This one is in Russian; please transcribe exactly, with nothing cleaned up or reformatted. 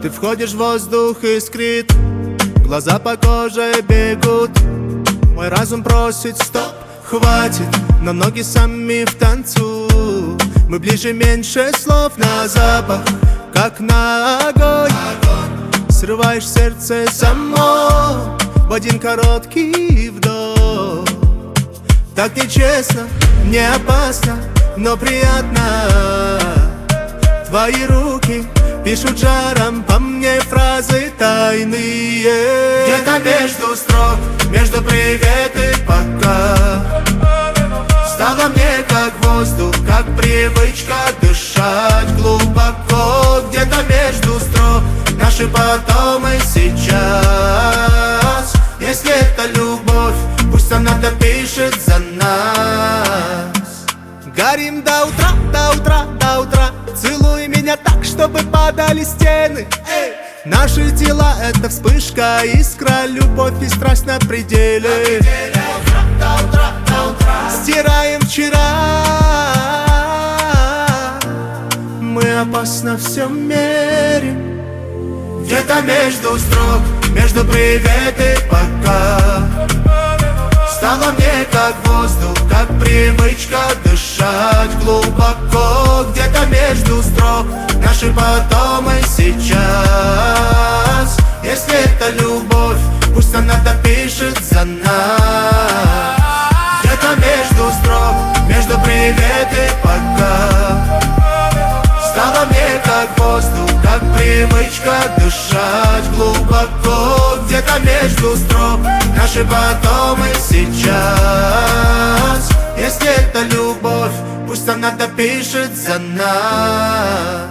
Ты входишь в воздух, искрит, глаза по коже бегут. Мой разум просит стоп, хватит, но ноги сами в танцу. Мы ближе, меньше слов, на запах, как на огонь. Срываешь сердце само в один короткий вдох. Так нечестно, не опасно, но приятно. Твои руки пишут жаром по мне фразы тайные. Где-то между строк, между привет и пока, стало мне как воздух, как привычка дышать глубоко. Где-то между строк наши потом и сейчас. Если это любовь, пусть она допишет за нас. Горим до утра, до утра, до утра. Целуй меня так, чтобы падали стены. Эй! Наши тела — это вспышка, искра, любовь и страсть на пределе. До утра, до утра. Стираем вчера. Мы опасно все мерим. Где-то между строк, между привет и пока, стало мне как воздух, как привычка дышать глубоко. Где-то между строк наши потом и сейчас. Если это любовь, пусть она допишет за нас. Где-то между строк, между привет и пока, стало мне как воздух, как привычка дышать глубоко. Где-то между строк наши потом и сейчас. Если это любовь, пусть она допишет за нас.